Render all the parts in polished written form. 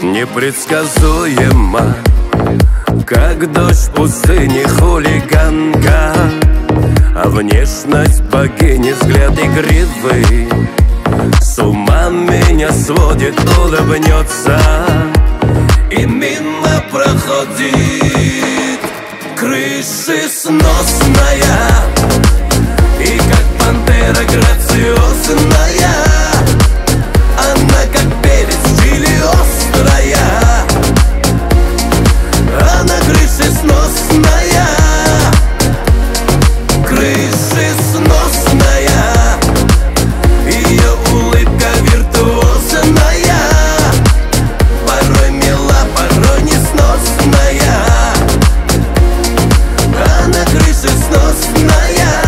Непредсказуема, как дождь в пустыне, хулиганка, а внешность богини, взгляд игривый с ума меня сводит, улыбнется и мимо проходит. Крышесносная и как пантера грациозная, она как перец чили острая, она крышесносная, крышесносная, ее улыбка виртуозная, порой мила, порой несносная, она крышесносная.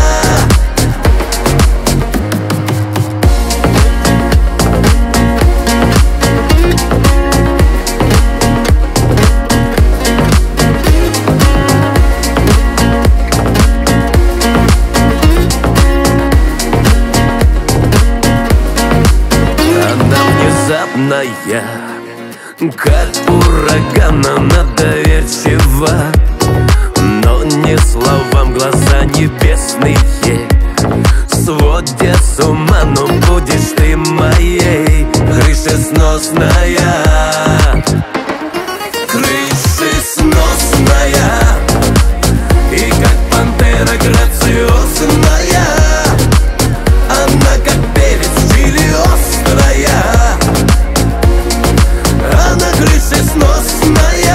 Как ураган, она доверчива, но не словам глаза небесные сводят с ума, но будешь ты моей крышесносная, крышесносная и как пантера грациозная, она как перец чили острая, она крышесносная,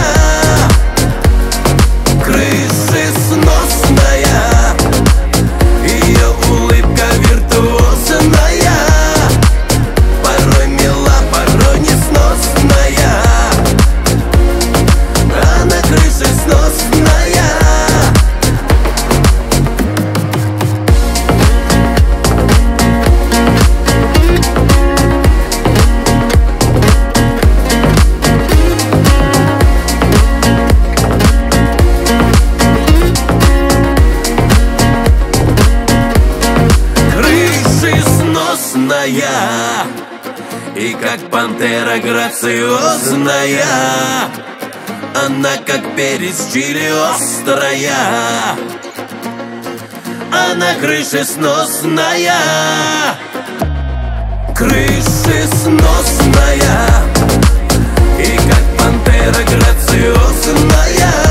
крышесносная, ее улыбка виртуозная, порой мила, порой несносная, она крышесносная. И как пантера грациозная, она как перец чили острая, она крышесносная, крышесносная и как пантера грациозная.